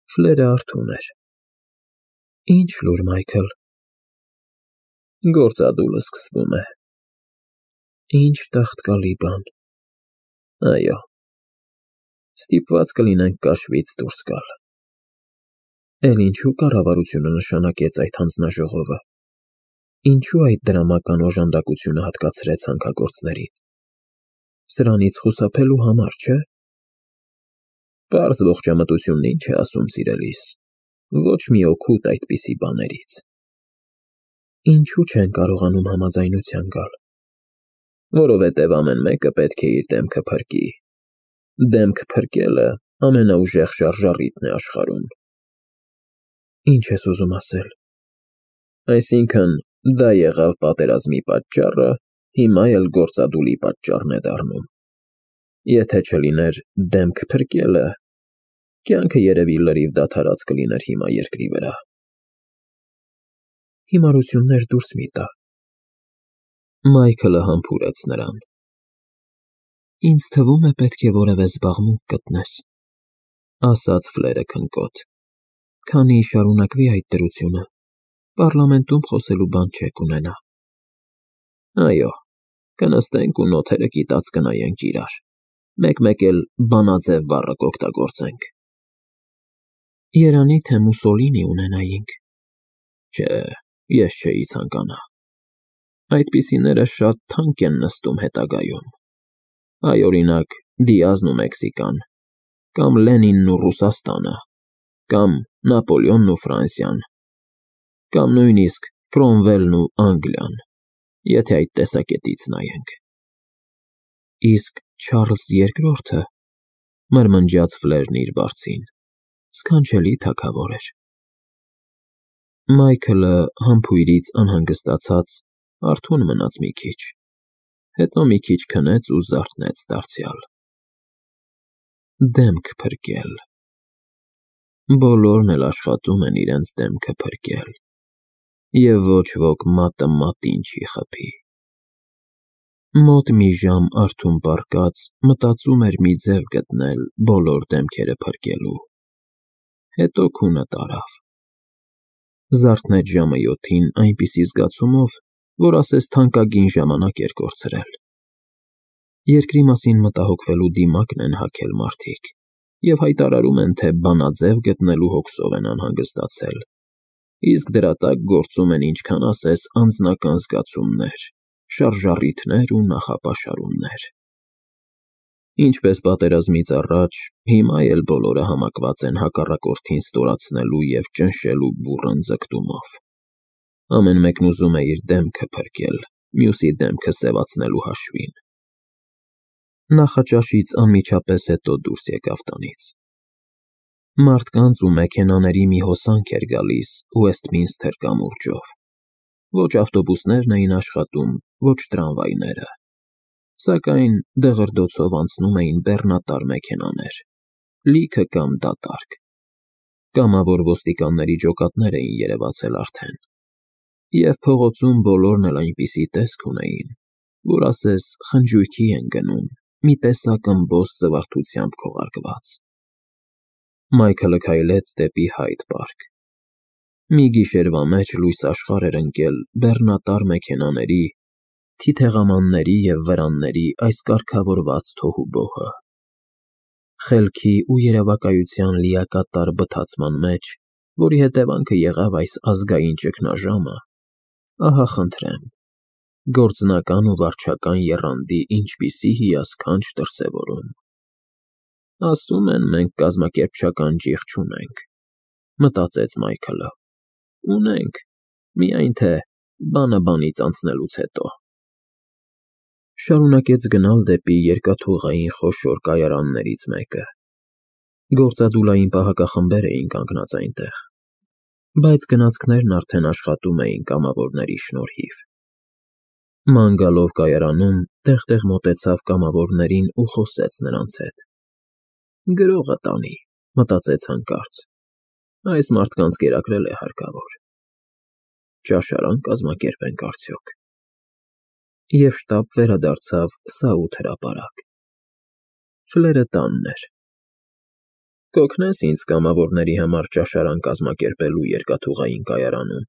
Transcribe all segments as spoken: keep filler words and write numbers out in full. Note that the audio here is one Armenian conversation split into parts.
Ֆլերը արթուն էր։ Ինչ լուր, Մայքլ։ Գործադուլը սկսվում է։ Ինչ տաղտկալի բան։ Այո, ստիպված կլինենք կաշվից դուրս գալ։ Էլ ինչու կառավարությունը նշանակեց այդ հանձնաժողովը։ Ինչու այդ դրամական օժանդակությունը հատկացրեց հանքագործներին։ Սրանից խուսափելու համար, չէ՞։ Պարզ ողջամտությունն ինչ է ասում, սիրելիս, ոչ մի օգուտ այդպիսի բաներից։ Ինչու չեն կարողանում համաձայնության գալ։ Որովհետև ամեն մեկը պետք է իր դեմքը փրկի։ Դեմք փրկելը ամենաուժեղ շարժառիթն է աշխարհում։ Ինչ ես ուզում ասել։ Այսինքն, դա եղավ պատերազմի պատճառը, հիմա էլ գործադուլի պատճառն է դառնում։ Եթե չլիներ դեմք փրկելը, կյանքը երևի լրիվ դադարած կլիներ հիմա երկրի վրա։ Հիմարություններ դուրս մի տա։ Մայքլը համբուրեց նրան։ Ինձ թվում է պետք է որևէ զբաղմունք գտնես, ասաց Ֆլերը քնկոտ, քանի շարունակվի այդ դրությունը, պառլամենտում խոսելու բան չեք ունենա։ Այո, կնստենք ու նոթերը կիտած կնայենք իրար, մեկ-մեկ էլ բանաձև բառը կօգտագործենք։ Երանի թե Մուսոլինի ունենայինք։ Չէ, ես չէի ցանկանա։ Այդպիսիները շատ թանկ են նստում հետագայում։ Այ օրինակ, Դիազն ու Մեքսիկան, կամ Լենինն ու Ռուսաստանը, կամ Նապոլեոնն ու Ֆրանսիան, կամ նույնիսկ Կրոմվելն ու Անգլիան, եթե այդ տեսակետից նայենք։ Իսկ Չարլզ երկրորդը, մրմնջաց Ֆլերն իր բարձին, սքանչելի թագավոր էր։ Մայքլը համբույրից անհանգստացած արթուն մնաց մի քիչ, հետո մի քիչ քնեց ու զարթնեց դարձյալ։ Դեմք փրկել։ Բոլորն էլ աշխատում են իրենց դեմքը փրկել, և ոչ ոք մատը մատին չի խփի։ Մոտ մի ժամ արթուն պառկած մտածում էր մի ձև գտնել բոլոր դեմքերը փրկելու։ Հետո քունը տարավ։ Զարթնեց ժամը յոթին այնպիսի զգացումով, որ ասես թանկագին ժամանակ էր կորցրել։ Երկրի մասին մտահոգվելու դիմակն են հագել մարդիկ և հայտարարում են, թե բանաձև գտնելու հոգսով են անհանգստացել, իսկ դրա տակ գործում են ինչքան ասես անձնական զգացումներ, շարժառիթներ ու նախապաշարումներ։ Ինչպես պատերազմից առաջ, հիմա էլ բոլորը համակված են հակառակորդին ստորացնելու և ճնշելու բուռն ձգտումով։ Ամեն մեկն ուզում է իր դեմքը փրկել, մյուսի դեմքը սևացնելու հաշվին։ Նախաճաշից անմիջապես հետո դուրս եկավ տնից։ Մարդկանց ու մեքենաների մի հոսանք էր գալիս Ուեսթմինսթեր կամուրջով։ Ոչ ավտոբուսներն էին աշխատում, ոչ տրամվայները, սակայն դղրդոցով անցնում էին բեռնատար մեքենաներ, լիքը կամ դատարկ։ Կամավոր ոստիկանների ջոկատներ էին երևացել արդեն։ Եվ փողոցում բոլորն էլ այնպիսի տեսք ունեին, որ ասես խնջույքի են գնում, մի տեսակ ըմբոստ զվարթությամբ քողարկված։ Մայքլը քայլեց դեպի Հայդ պարկ։ Մի գիշերվա մեջ լույս աշխարհ էր ընկել բեռնատար մեքենաների, թիթեղամանների և վրանների այս կարգավորված թոհուբոհը։ Խելքի ու երևակայության լիակատար բթացման մեջ, որի հետևանքը եղավ այս ազգային ճգնաժամը, ահա խնդրեմ, գործնական ու վարչական եռանդի ինչպիսի հիասքանչ դրսևորում։ Ասում են, մենք կազմակերպչական ճիղ չունենք, մտածեց Մայքլը։ Ունենք, միայն թե բանը բանից անցնելուց հետո։ Շարունակեց գնալ դեպի երկաթուղային խոշոր կայարաններից մեկը։ Գործադուլային պահակախմբեր էին կանգնած այնտեղ, բայց գնացքներն արդեն աշխատում էին կամավորների շնորհիվ։ Ման գալով կայարանում, տեղ-տեղ մոտեցավ կամավորներին ու խոսեց նրանց հետ։ Գրողը տանի, մտածեց հանկարծ, այս մարդկանց կերակրել է հարկավոր։ Ճաշարան կազմակերպենք արդյոք։ Եվ շտապ վերադարձավ Սաութ հրապարակ։ Ֆլերը տանն էր։ Կօգնես ինձ կամավորների համար ճաշարան կազմակերպելու երկաթուղային կայարանում։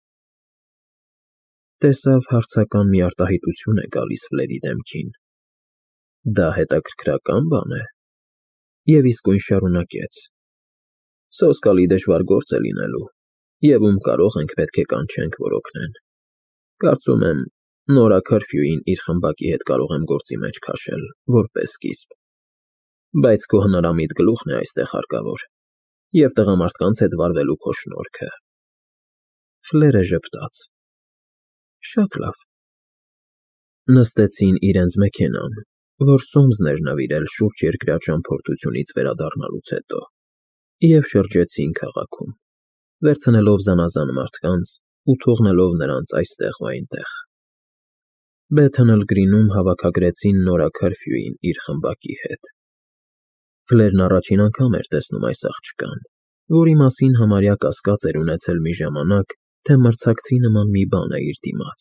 Տեսավ հարցական մի արտահայտություն է գալիս Ֆլերի դեմքին։ Դա հետաքրքրական բան է։ Եվ իսկույն շարունակեց. Սոսկալի դժվար գործ է լինելու, և ում կարող ենք պետք է կանչենք, որ օգնեն։ Կարծում եմ, Նորա Քարֆյուին իր խմբակի հետ կարող եմ գործի մեջ քաշել, որպես սկիզբ։ Բայց քո հնարամիտ գլուխն է այստեղ հարկավոր, և տղամարդկանց հետ վարվելու քո շնորհքը։ Ֆլերը ժպտաց. Շատ լավ։ Նստեցին իրենց մեքենան, որ Սոմսն էր նվիրել շուրջերկրյա ճամփորդությունից վերադառնալուց հետո, և շրջեցին քաղաքում, վերցնելով զանազան մարդկանց ու թողնելով նրանց այստեղ ու այնտեղ։ Բեթել Գրինում հավաքագրեցին Նորա Քարֆյուին իր խմբակի հետ։ Ֆլերն առաջին անգամ էր տեսնում այս աղջկան, որի մասին համարյա կասկած էր ունեցել մի ժամանակ, թե մրցակցի նման մի բան է իր դիմաց։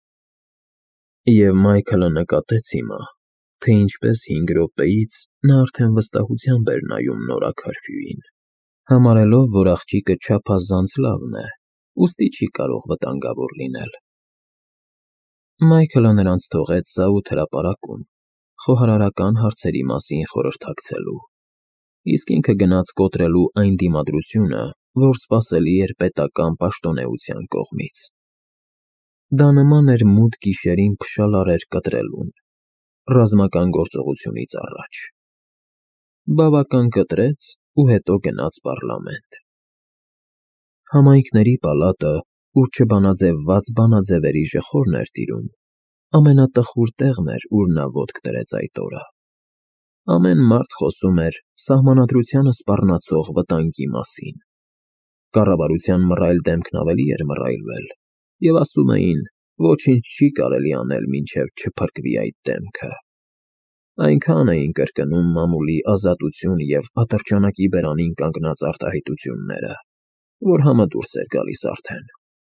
Եվ Մայքլը նկատեց հիմա, թե ինչպես հինգ րոպեից նա արդեն վստահությամբ էր նայում Նորա Քարֆյուին, համարելով, որ աղջիկը չափազանց լավն է, ուստի չի կարող վտանգավոր լինել։ Մայքլը նրանց թողեց զաութ հրապարակում, խոհարարական հարցերի մասին խորհրդակցելու, իսկ ինքը գնաց կոտրելու այն դիմադրությունը, որ սպասելի էր պետական պաշտոնեության կողմից։ Դա նման էր մութ գիշերին փշալարեր կտրելուն, ռազմական գործողությունից առաջ։ Բավական կտրեց ու հետո գնաց պառլամենտ։ Համայնքների պալատը, ուր չբանաձևված բանաձևերի ժխորն էր տիրում, ամենատխուր տեղն էր, ուր նա ոտք դրեց այդ օրը։ Ամեն մարդ խոսում էր սահմանադրությանը սպառնացող վտանգի մասին։ Կառավարության մռայլ դեմքն ավելի էր մռայլվել, և ասում էին, ոչինչ չի կարելի անել, մինչև չփրկվի այդ դեմքը։ Այնքան էին կրկնում մամուլի ազատություն և ատրճանակի բերանին կանգնած արտահայտությունները, որ համը դուրս էր գալիս արդեն։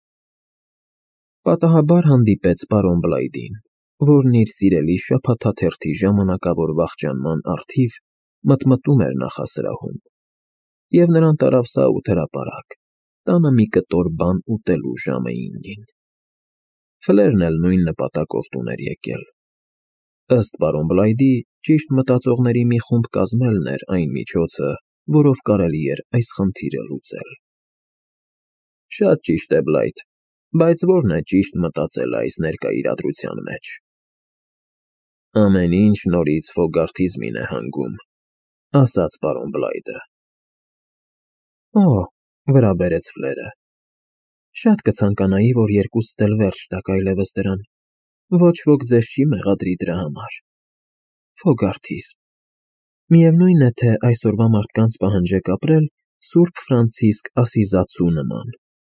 Պատահաբար հանդիպեց պարոն Բլայդին, որն իր սիրելի շաբաթաթերթի ժամանակավոր վախճանման առթիվ մտմտում էր նախասրահում, և նրան տարավ սաութ հրապարակ, տանը մի կտոր բան ուտելու ժամը իննին։ Ֆլերն էլ նույն նպատակով տուն էր եկել։ Ըստ պարոն Բլայդի, ճիշտ մտածողների մի խումբ կազմելն էր այն միջոցը, որով կարելի էր այս խնդիրը լուծել։ Շատ ճիշտ է, Բլայդ, բայց ո՞րն է ճիշտ մտածելը այս ներկա իրադրության մեջ։ Ամեն ինչ նորից ֆոգարթիզմին է հանգում, ասաց պարոն Բլայդը։ Օ, վրա բերեց Ֆլերը։ Շատ կցանկանայի, որ երկուսդ էլ վերջ տաք այլևս դրան, ոչ ոք ձեզ չի մեղադրի դրա համար։ Ֆոգարթիզմ։ Միևնույն է, թե այսօրվա մարդկանց պահանջեք ապրել Սուրբ Ֆրանցիսկ Ասիզացու նման։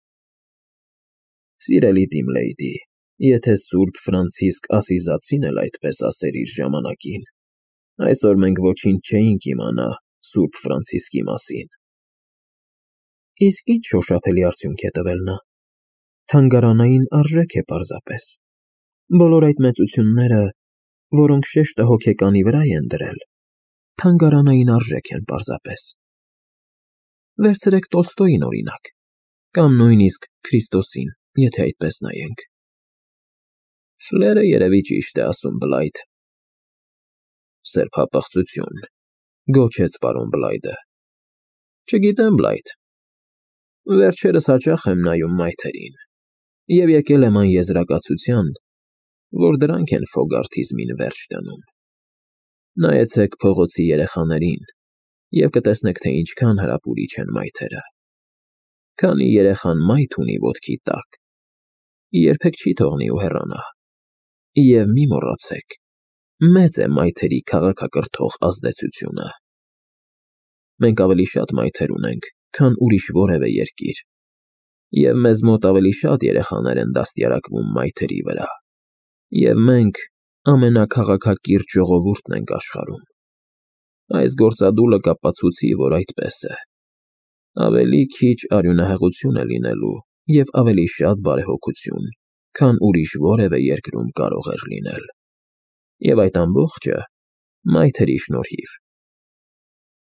Սիրելի տիմ լեյդի, եթե Սուրբ Ֆրանցիսկ Ասիզացին էլ այդպես ասեր իր ժամանակին, այսօր մենք ոչինչ չէինք իմանա Սուրբ Ֆրանցիսկի մասին։ Իսկ ինչ շոշափելի արդյունք է տվել նա։ Թանգարանային արժեք է պարզապես։ Բոլոր այդ մեծությունները, որոնք շեշտը հոգեկանի վրա են դրել, թանգարանային արժեք են պարզապես։ Վերցրեք Տոլստոյին, օրինակ, կամ նույնիսկ Քրիստոսին, եթե այդպես նայենք։ Ֆլերը երևի ճիշտ է ասում, Բլայդ։ Սրբապղծություն, գոչեց պարոն Բլայդը։ Չգիտեմ, Բլայդ։ Վերջերս հաճախ եմ նայում մայթերին և եկել եմ այն եզրակացության, որ դրանք են ֆոգարթիզմին վերջ դնում։ Նայեցեք փողոցի երեխաներին և կտեսնեք, թե ինչքան հրապուրիչ են մայթերը։ Քանի երեխան մայթ ունի ոտքի տակ, երբեք չի թողնի ու հեռանա։ Եվ մի մոռացեք, մեծ է մայթերի քաղաքակրթող ազդեցությունը։ Մենք ավելի շատ մայթեր ունենք, քան ուրիշ որևէ երկիր, և մեզ մոտ ավելի շատ երեխաներ են դաստիարակվում մայթերի վրա, և մենք ամենաքաղաքակիրթ ժողովուրդն ենք աշխարհում։ Այս գործադուլը կապացուցի, որ այդպես է։ Ավելի քիչ արյունահեղություն է լինելու և ավելի շատ բարեհոգություն, քան ուրիշ որևէ երկրում կարող էր լինել։ Եվ այդ ամբողջը մայթերի շնորհիվ։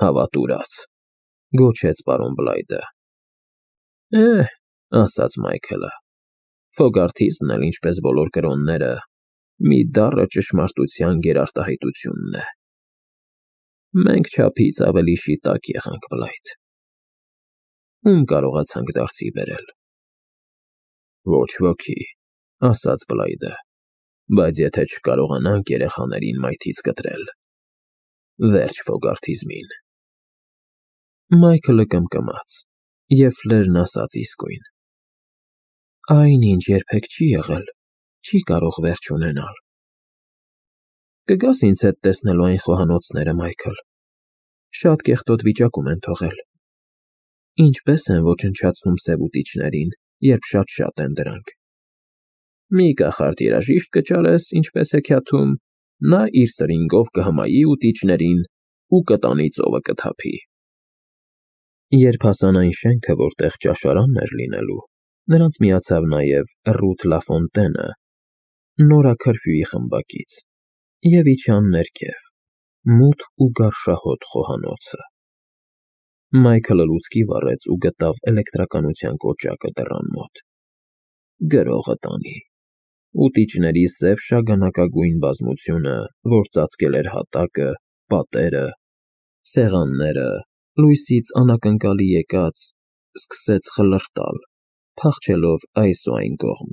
Հավատուրաց, գոչեց պարոն Բլայդը։ Էհ, ասաց Մայքլը, Ֆոգարթիզմն էլ ինչպես բոլոր կրոնները, մի դառը ճշմարտության գերարտահայտությունն է։ Մենք չափից ավելի շիտակ եղանք, Բլայդ։ Ում կարողացանք դարձի բերել։ Ոչ ոքի, ասաց Բլայդը, բայց եթե չկարողանանք երեխաներին մայթից կտրել, վերջ Ֆոգարթիզմին։ Մայքլը կմկմաց, և Ֆլերն ասաց իսկույն. Այն, ինչ երբեք չի եղել, չի կարող վերջ ունենալ։ Կգաս ինձ հետ տեսնելու այն խոհանոցները, Մայքլ, շատ կեղտոտ վիճակում են թողել։ Ինչպես են ոչնչացնում սևուտիչներին, երբ շատ-շատ են դրանք։ Մի կախարդ երաժիշտ կճարես, ինչպես հեքիաթում, նա իր սրինգով կհմայի ուտիչներին ու կտանի ծովը կթափի։ Երբ հասան այն շենքը, որտեղ ճաշարանն էր լինելու, նրանց միացավ նաև Ռութ Լաֆոնտենը, Նորա Քըրֆյուի խմբակից, և իջան ներքև, մութ ու գարշահոտ խոհանոցը։ Մայքլը լուցկի վառեց ու գտավ էլեկտրականության կոճակը դռան մոտ։ Գրողը տանի։ Ուտիչների սև շագանակագույն բազմությունը, որ ծածկել էր հատակը, պատերը, սեղանները, լույսից անակնկալի եկած, սկսեց խլրտալ, փախչելով այս ու այն կողմ։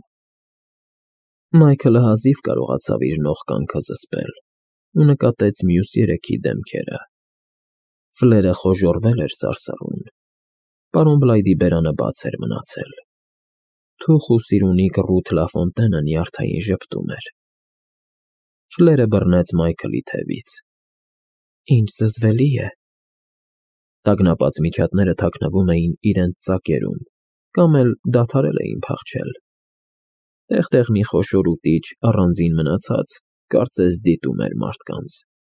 Մայքլը հազիվ կարողացավ իր նողկանքը զսպել ու նկատեց մյուս երեքի դեմքերը։ Ֆլերը խոժոռվել էր սարսռուն։ Պարոն Բլայդի բերանը բաց էր մնացել։ Թուխ ու սիրունիկ Ռութ Լաֆոնտենը նյարդային ժպտում էր։ Ֆլերը բռնեց Մայքլի թևից։ Ինչ զզվելի է։ Տագնապած միջատները թաքնվում էին իրենց ծակերում, կամ էլ դադարել էին փախչել։ Տեղ֊տեղ մի խոշոր ուտիչ, առանձին մնացած, կարծես դիտում էր մարդկանց։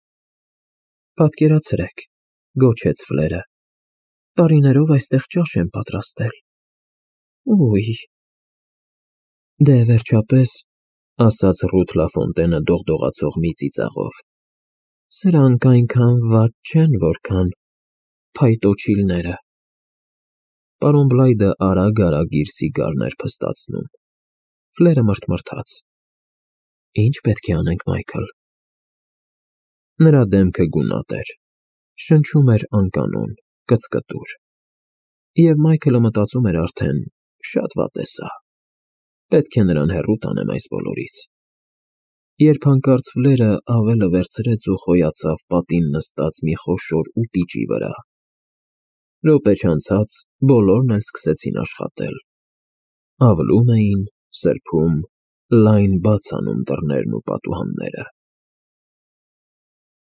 Պատկերացրեք, գոչեց Ֆլերը, տարիներով այստեղ ճաշ եմ պատրաստել։ Ուй… Դե վերջապես, ասաց Ռութ Լաֆոնտենը դողդողացող մի ծիծաղով, սրանք այնքան վատ չեն, որքան փայտոջիլները։ Պարոն Բլայդը արագ֊արագ իր սիգարն էր փստացնում։ Ֆլերը մռթմռթաց։ Ինչ պետք է անենք, Մայքլ։ Նրա դեմքը գունատ էր, շնչում էր անկանոն, կծկտուր։ Եվ Մայքլը մտածում էր արդեն. շատ վատ է սա։ Պետք է նրան հեռու տանեմ այս բոլորից։ Երբ հանկարծ Ֆլերը ավելը վերցրեց ու խոյացավ պատին նստած մի խոշոր ուտիչի վրա։ Րոպե չանցած բոլորն էլ սկսեցին աշխատել։ Ավլում էին, սրբում, լայն բաց անում դռներն ու պատուհանները։